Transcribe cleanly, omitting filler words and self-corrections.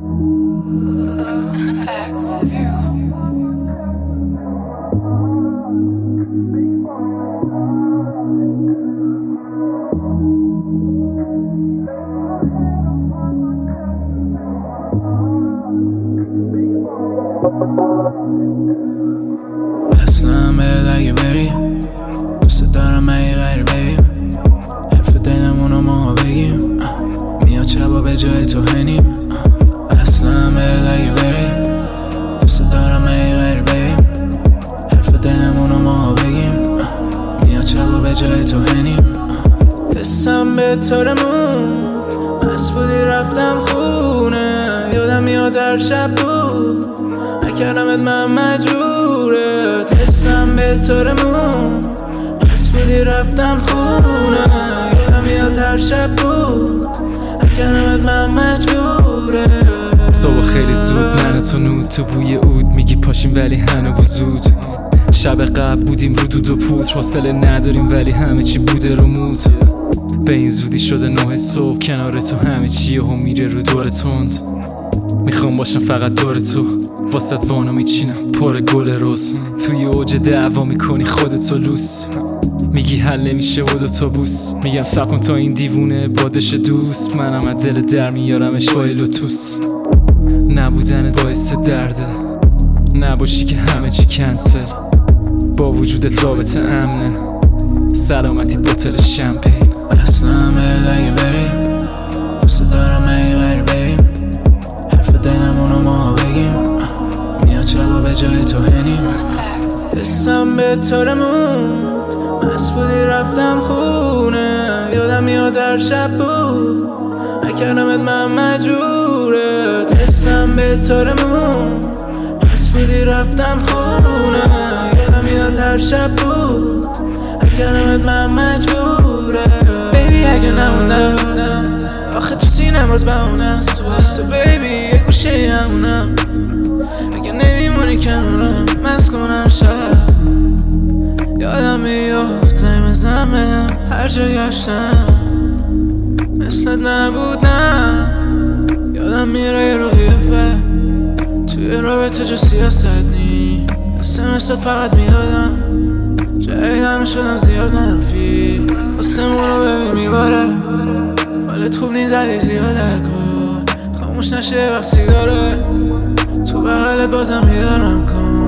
اصلا بهت اگه بری دوست دارم اگه غریبه حرف دلمونو ما بگیم میاد شبا به جای تو هنیم اصلا بهت اگه بری دوست دارم اگه غریبه حرف دلمونو ما بگیم میاد شبا به جای تو هنیم حسم به طورمون مست بودی رفتم خونه یادم میاد هر شب بود نکردمت من مجبورت حسم به طورمون مست بودی رفتم خونه یادم میاد هر شب بود نکردمت من مجبورت صبح خیلی زود من تو نود تو بوی عود میگی پاشیم ولی هنوز زود شب قبل بودیم رو دود و پود حوصله نداریم ولی همه چی بوده رو مود به این زودی شده 9 صبح کنار تو همه چیه و میره رو دور تند میخوام باشم فقط دور تو واسط وانو میچینم پر گل روز توی اوج دعوا میکنی خودتو لوس میگی حل نمیشه و دوتا بوس میگم صبر کن تا این دیوونه بادش دوست منم از دل در میارمش با لوتوس نبودنت باعث درده نباشی که همه چی کنسل با وجودت رابطه امنه سلامتیت بوتل شمپین اصلا بهت اگه بری دوست دارم اگه غریبه حرف دلمونو ما بگیم میاد شبا به جای تو هنیم حسم به طورمون مست بودی رفتم خونه یادم میاد هر شب بود نکردمت من مجبورت حسم به طورمون مست بودی رفتم خونه یادم میاد هر شب بود نکردمت من مجبورت بیبی اگه نموندم آخه تو سینم باز بهونه است واسه بیبی یه گوشه همونم اگه نمیمونی کنارم مست کنم شب یادم میافت زمه زمه هر جا گشتم مثلت نبودم یادم میره یه رو قیافه توی رابطه جا سیاست نی مثلت فقط میدادم جایدن شدم زیاد منفی واسه مونو ببین میباره حالت خوب نیست علی زیاد الکل خاموش نشه وقت سیگاره تو بغلت بازم میدارم کن